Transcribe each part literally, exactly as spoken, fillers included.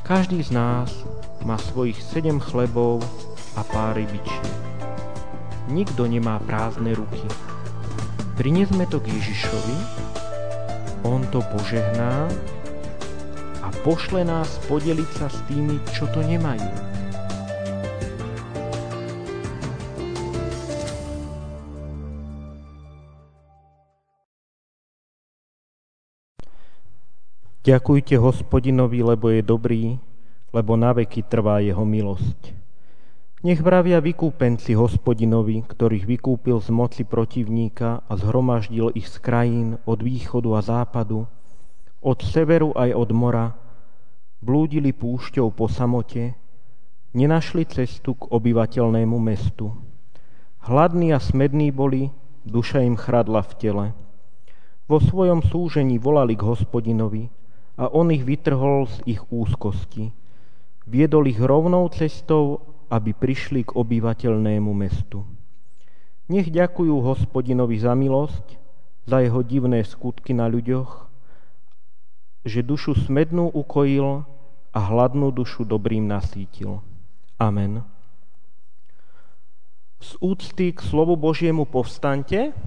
Každý z nás má svojich sedem chlebov a pár rybičiek. Nikto nemá prázdne ruky. Priniesme to k Ježišovi, on to požehná a pošle nás podeliť sa s tými, čo to nemajú. Ďakujte Hospodinovi, lebo je dobrý, lebo naveky trvá jeho milosť. Nech vravia vykúpenci Hospodinovi, ktorých vykúpil z moci protivníka a zhromaždil ich z krajín od východu a západu, od severu aj od mora, blúdili púšťou po samote, nenašli cestu k obyvateľnému mestu. Hladní a smední boli, duša im chradla v tele. Vo svojom súžení volali k Hospodinovi, a on ich vytrhol z ich úzkosti. Viedol ich rovnou cestou, aby prišli k obyvateľnému mestu. Nech ďakujú Hospodinovi za milosť, za jeho divné skutky na ľuďoch, že dušu smednú ukojil a hladnú dušu dobrým nasýtil. Amen. Z úcty k slovu Božiemu povstaňte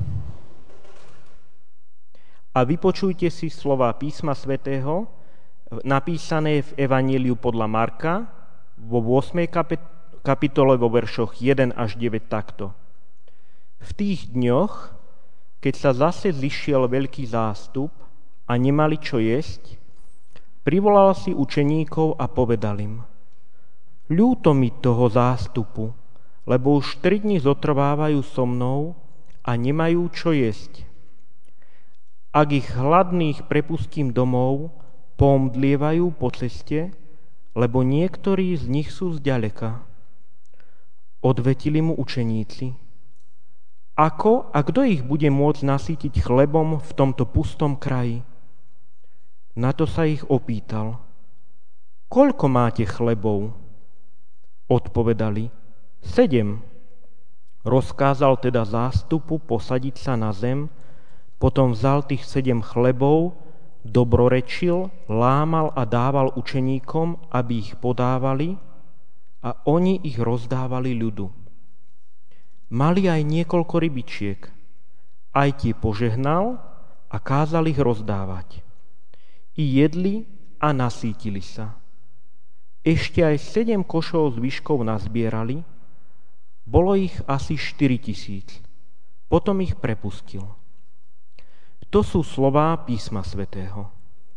a vypočujte si slová písma svätého, napísané v Evanjeliu podľa Marka, vo ôsmej kapitole vo veršoch jeden až deväť takto. V tých dňoch, keď sa zase zišiel veľký zástup a nemali čo jesť, privolal si učeníkov a povedal im: Ľúto mi toho zástupu, lebo už tri dni zotrvávajú so mnou a nemajú čo jesť. Ak ich hladných prepustím domov, pomdlievajú po ceste, lebo niektorí z nich sú zďaleka. Odvetili mu učeníci: Ako a kto ich bude môcť nasýtiť chlebom v tomto pustom kraji? Na to sa ich opýtal: Koľko máte chlebov? Odpovedali: Sedem. Rozkázal teda zástupu posadiť sa na zem, potom vzal tých sedem chlebov, dobrorečil, lámal a dával učeníkom, aby ich podávali, a oni ich rozdávali ľudu. Mali aj niekoľko rybičiek, aj tie požehnal a kázal ich rozdávať. I jedli a nasýtili sa. Ešte aj sedem košov zvyškov nazbierali, bolo ich asi štyri tisíc. Potom ich prepustil. To sú slová písma svätého.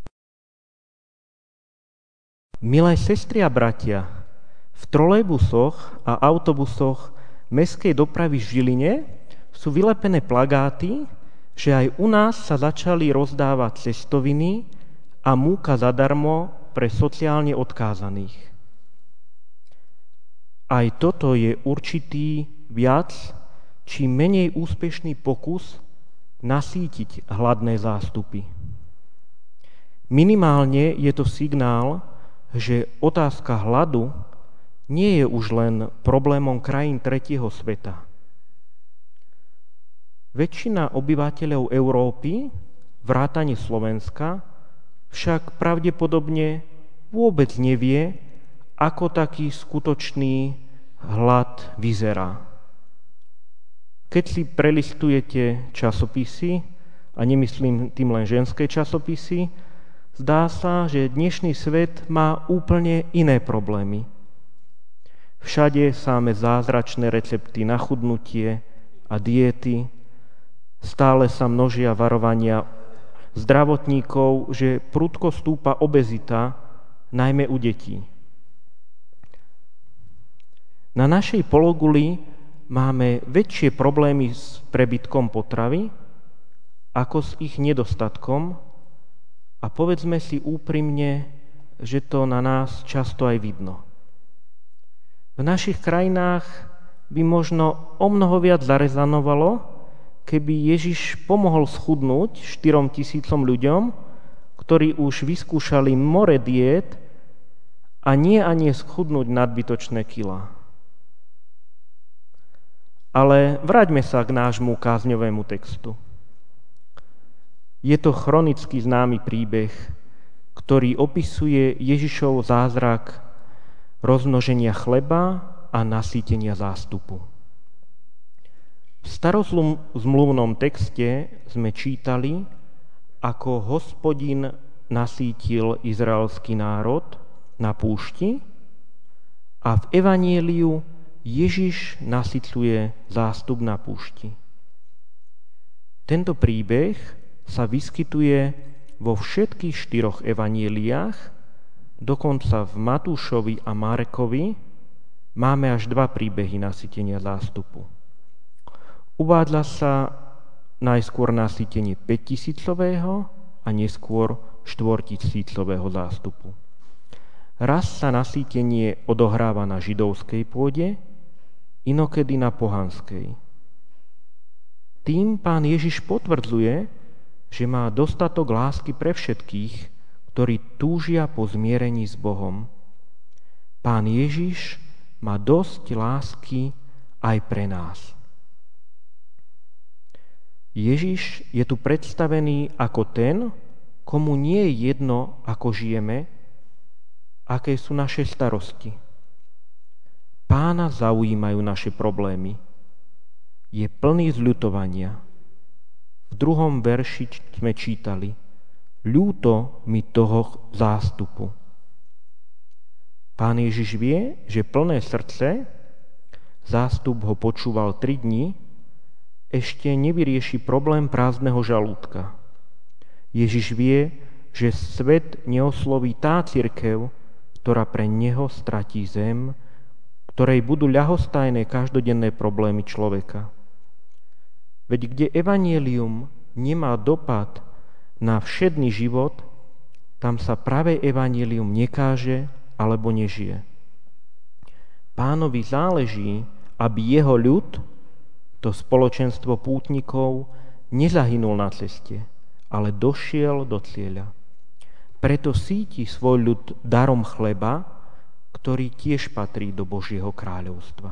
Milé sestry a bratia, v trolejbusoch a autobusoch mestskej dopravy v Žiline sú vylepené plagáty, že aj u nás sa začali rozdávať cestoviny a múka zadarmo pre sociálne odkázaných. Aj toto je určitý viac či menej úspešný pokus nasýtiť hladné zástupy. Minimálne je to signál, že otázka hladu nie je už len problémom krajín tretieho sveta. Väčšina obyvateľov Európy, vrátane Slovenska, však pravdepodobne vôbec nevie, ako taký skutočný hlad vyzerá. Keď si prelistujete časopisy, a nemyslím tým len ženské časopisy, zdá sa, že dnešný svet má úplne iné problémy. Všade sáme zázračné recepty na chudnutie a diety, stále sa množia varovania zdravotníkov, že prudko stúpa obezita, najmä u detí. Na našej pologuli máme väčšie problémy s prebytkom potravy ako s ich nedostatkom a povedzme si úprimne, že to na nás často aj vidno. V našich krajinách by možno omnoho viac zarezanovalo, keby Ježiš pomohol schudnúť štyrom tisícom ľuďom, ktorí už vyskúšali more diét a nie ani schudnúť nadbytočné kilá. Ale vráťme sa k nášmu kázňovému textu. Je to chronicky známy príbeh, ktorý opisuje Ježišov zázrak rozmnoženia chleba a nasýtenia zástupu. V starozmluvnom texte sme čítali, ako Hospodin nasýtil izraelský národ na púšti a v evanjeliu Ježiš nasyťuje zástup na púšti. Tento príbeh sa vyskytuje vo všetkých štyroch evanjeliách, dokonca v Matúšovi a Markovi máme až dva príbehy nasytenia zástupu. Uvádza sa najskôr nasytenie päťtisícového a neskôr štvortisícového zástupu. Raz sa nasýtenie odohráva na židovskej pôde, inokedy na pohanskej. Tým Pán Ježiš potvrdzuje, že má dostatok lásky pre všetkých, ktorí túžia po zmierení s Bohom. Pán Ježiš má dosť lásky aj pre nás. Ježiš je tu predstavený ako ten, komu nie je jedno, ako žijeme, aké sú naše starosti. Pána zaujímajú naše problémy. Je plný zľutovania. V druhom verši sme čítali: ľúto mi toho zástupu. Pán Ježiš vie, že plné srdce, zástup ho počúval tri dni, ešte nevyrieši problém prázdneho žalúdka. Ježiš vie, že svet neosloví tá cirkev, ktorá pre neho stratí zem, ktorej budú ľahostajné každodenné problémy človeka. Veď kde evanjelium nemá dopad na všedný život, tam sa pravé evanjelium nekáže alebo nežije. Pánovi záleží, aby jeho ľud, to spoločenstvo pútnikov, nezahynul na ceste, ale došiel do cieľa. Preto síti svoj ľud darom chleba, ktorý tiež patrí do Božieho kráľovstva.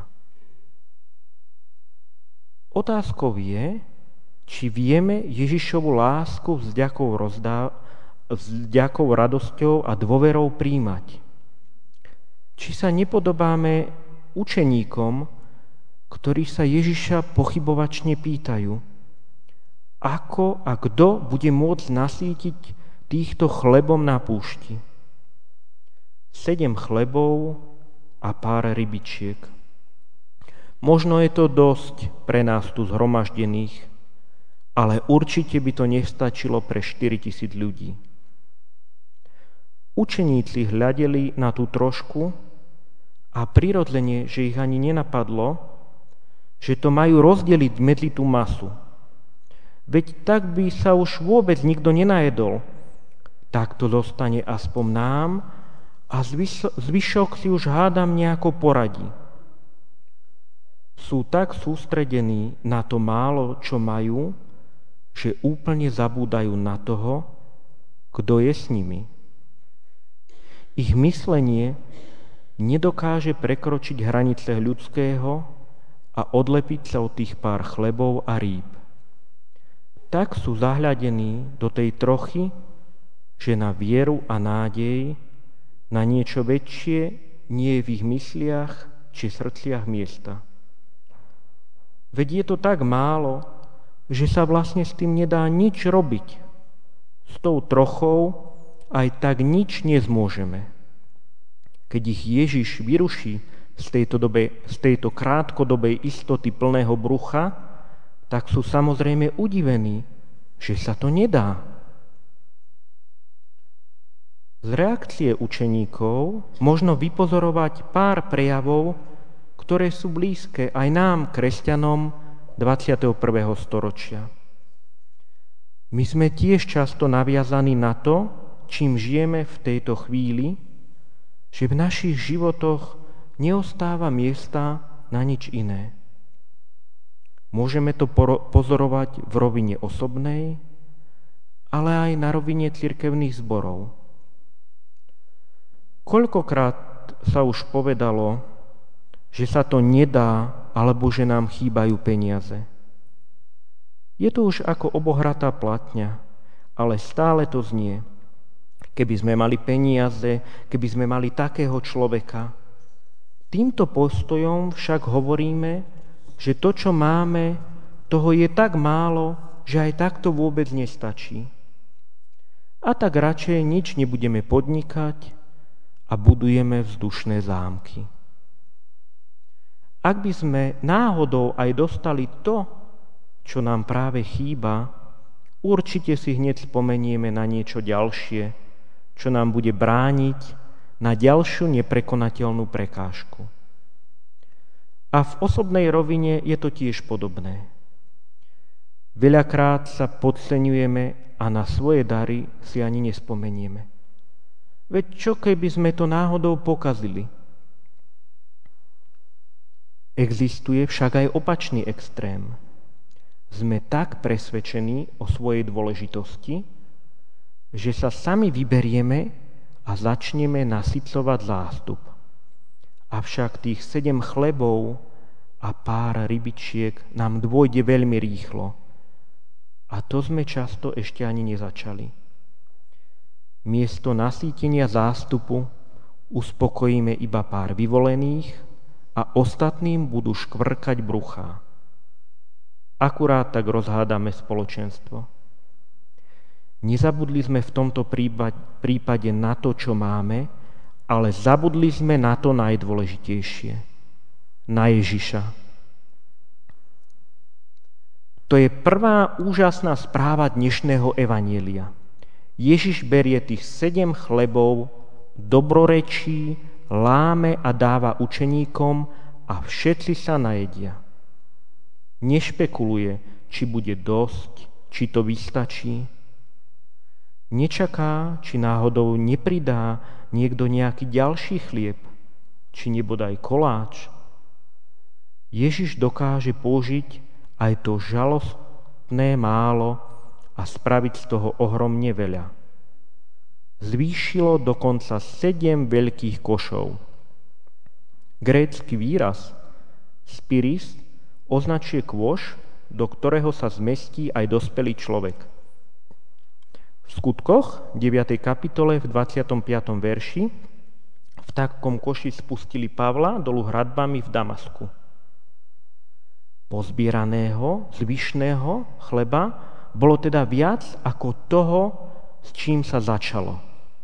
Otázkou je, či vieme Ježišovu lásku s vďakou, rozdá, s vďakou radosťou a dôverou príjmať. Či sa nepodobáme učeníkom, ktorí sa Ježiša pochybovačne pýtajú, ako a kto bude môcť nasýtiť týchto chlebom na púšti. Sedem chlebov a pár rybičiek. Možno je to dosť pre nás tu zhromaždených, ale určite by to nestačilo pre štyritisíc ľudí. Učeníci hľadeli na tú trošku a prirodzene, že ich ani nenapadlo, že to majú rozdeliť medzi tú masu. Veď tak by sa už vôbec nikto nenajedol. Tak to zostane aspoň nám a zvyšok si už hádam nejako poradí. Sú tak sústredení na to málo, čo majú, že úplne zabúdajú na toho, kto je s nimi. Ich myslenie nedokáže prekročiť hranice ľudského a odlepiť sa od tých pár chlebov a rýb. Tak sú zahľadení do tej trochy, že na vieru a nádej, na niečo väčšie nie je v ich mysliach či srdciach miesta. Veď je to tak málo, že sa vlastne s tým nedá nič robiť. S tou trochou aj tak nič nezmôžeme. Keď ich Ježiš vyruší z tejto, dobe, z tejto krátkodobej istoty plného brucha, tak sú samozrejme udivení, že sa to nedá. Z reakcie učeníkov možno vypozorovať pár prejavov, ktoré sú blízke aj nám, kresťanom dvadsiateho prvého storočia. My sme tiež často naviazaní na to, čím žijeme v tejto chvíli, že v našich životoch neostáva miesta na nič iné. Môžeme to pozorovať v rovine osobnej, ale aj na rovine cirkevných zborov. Koľkokrát sa už povedalo, že sa to nedá, alebo že nám chýbajú peniaze. Je to už ako obohratá platňa, ale stále to znie. keby sme mali peniaze, keby sme mali takého človeka. Týmto postojom však hovoríme, že to, čo máme, toho je tak málo, že aj takto vôbec nestačí. A tak radšej nič nebudeme podnikať a budujeme vzdušné zámky. Ak by sme náhodou aj dostali to, čo nám práve chýba, určite si hneď spomenieme na niečo ďalšie, čo nám bude brániť na ďalšiu neprekonateľnú prekážku. A v osobnej rovine je to tiež podobné. Veľakrát sa podceňujeme a na svoje dary si ani nespomenieme. Veď čo keby sme to náhodou pokazili? Existuje však aj opačný extrém. Sme tak presvedčení o svojej dôležitosti, že sa sami vyberieme a začneme nasycovať zástup. Avšak tých sedem chlebov a pár rybičiek nám dôjde veľmi rýchlo. A to sme často ešte ani nezačali. Miesto nasýtenia zástupu uspokojíme iba pár vyvolených a ostatným budú škvrkať bruchá. Akurát tak rozhádame spoločenstvo. Nezabudli sme v tomto prípade na to, čo máme, ale zabudli sme na to najdôležitejšie. Na Ježiša. To je prvá úžasná správa dnešného evanjelia. Ježiš berie tých sedem chlebov, dobrorečí, láme a dáva učeníkom a všetci sa najedia. Nešpekuluje, či bude dosť, či to vystačí. Nečaká, či náhodou nepridá niekto nejaký ďalší chlieb, či nebodaj koláč. Ježiš dokáže použiť aj to žalostné málo a spraviť z toho ohromne veľa. Zvýšilo dokonca sedem veľkých košov. Grécky výraz spiris označuje kôš, do ktorého sa zmestí aj dospelý človek. V Skutkoch, deviatej kapitole, v dvadsiatom piatom verši, v takom koši spustili Pavla dolu hradbami v Damasku. Pozbieraného, zvyšného chleba bolo teda viac ako toho, s čím sa začalo.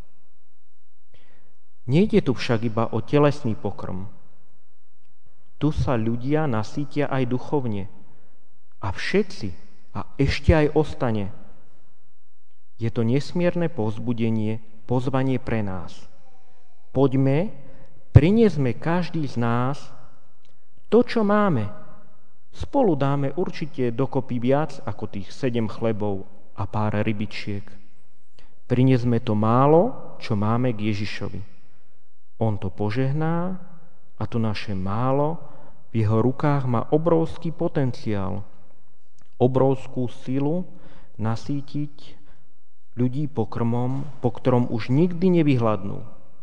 Nejde tu však iba o telesný pokrm. Tu sa ľudia nasýtia aj duchovne. A všetci, a ešte aj ostane. Je to nesmierne povzbudenie, pozvanie pre nás. Poďme, priniesme každý z nás to, čo máme. Spolu dáme určite dokopy viac ako tých sedem chlebov a pár rybičiek. Priniesme to málo, čo máme k Ježišovi. On to požehná a to naše málo v jeho rukách má obrovský potenciál, obrovskú silu nasýtiť ľudí pokrmom, po ktorom už nikdy nevyhladnú.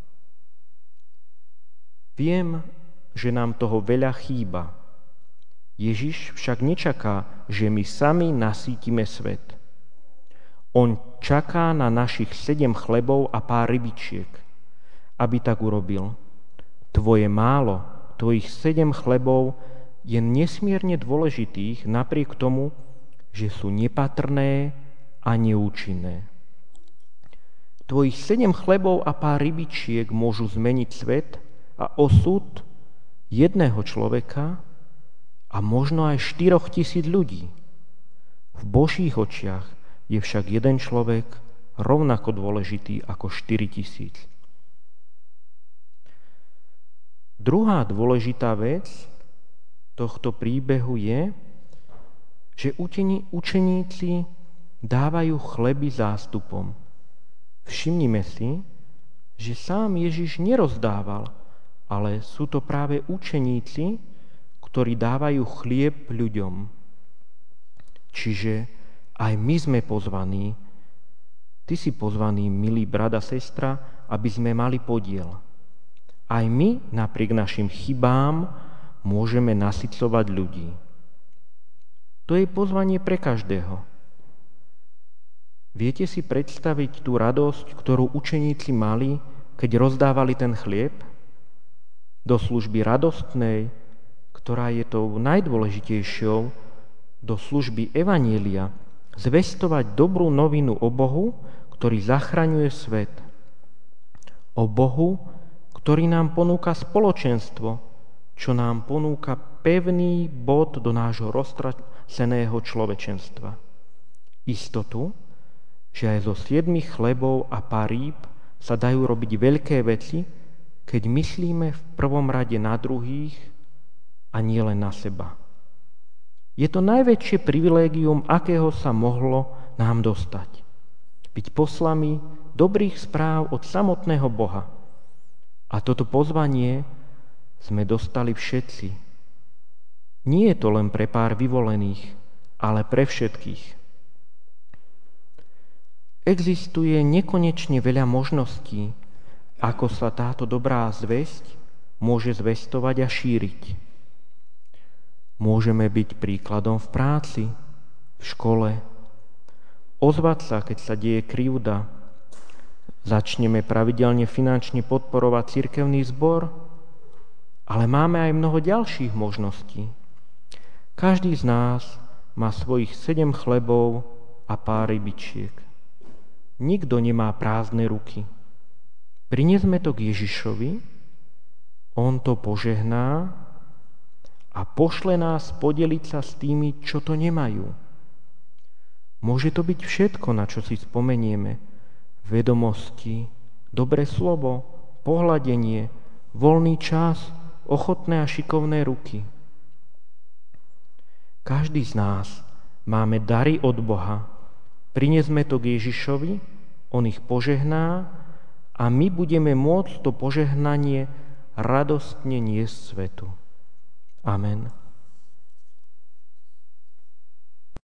Viem, že nám toho veľa chýba. Ježiš však nečaká, že my sami nasýtime svet. On čaká na našich sedem chlebov a pár rybičiek, aby tak urobil. Tvoje málo, tvojich sedem chlebov je nesmierne dôležitých napriek tomu, že sú nepatrné a neúčinné. Tvojich sedem chlebov a pár rybičiek môžu zmeniť svet a osud jedného človeka a možno aj štyroch tisíc ľudí. V Božích očiach je však jeden človek rovnako dôležitý ako štyri tisíc. Druhá dôležitá vec tohto príbehu je, že učeníci dávajú chleby zástupom. Všimnime si, že sám Ježiš nerozdával, ale sú to práve učeníci, ktorí dávajú chlieb ľuďom. Čiže aj my sme pozvaní, ty si pozvaný, milý brat a sestra, aby sme mali podiel. Aj my, napriek našim chybám, môžeme nasycovať ľudí. To je pozvanie pre každého. Viete si predstaviť tú radosť, ktorú učeníci mali, keď rozdávali ten chlieb? Do služby radostnej, ktorá je tou najdôležitejšou, do služby evanjelia, zvestovať dobrú novinu o Bohu, ktorý zachraňuje svet. O Bohu, ktorý nám ponúka spoločenstvo, čo nám ponúka pevný bod do nášho roztraseného človečenstva. Istotu, že aj zo siedmich chlebov a pár rýb sa dajú robiť veľké veci, keď myslíme v prvom rade na druhých a nie len na seba. Je to najväčšie privilégium, akého sa mohlo nám dostať. Byť poslami dobrých správ od samotného Boha. A toto pozvanie sme dostali všetci. Nie je to len pre pár vyvolených, ale pre všetkých. Existuje nekonečne veľa možností, ako sa táto dobrá zvesť môže zvestovať a šíriť. Môžeme byť príkladom v práci, v škole, ozvať sa, keď sa deje krivda, začneme pravidelne finančne podporovať cirkevný zbor, ale máme aj mnoho ďalších možností. Každý z nás má svojich sedem chlebov a pár rybičiek. Nikto nemá prázdne ruky. Prinesme to k Ježišovi, on to požehná a pošle nás podeliť sa s tými, čo to nemajú. Môže to byť všetko, na čo si spomenieme. Vedomosti, dobré slovo, pohľadenie, voľný čas, ochotné a šikovné ruky. Každý z nás máme dary od Boha. Prinesme to k Ježišovi, on ich požehná a my budeme môcť to požehnanie radostne niesť svetu. Amen.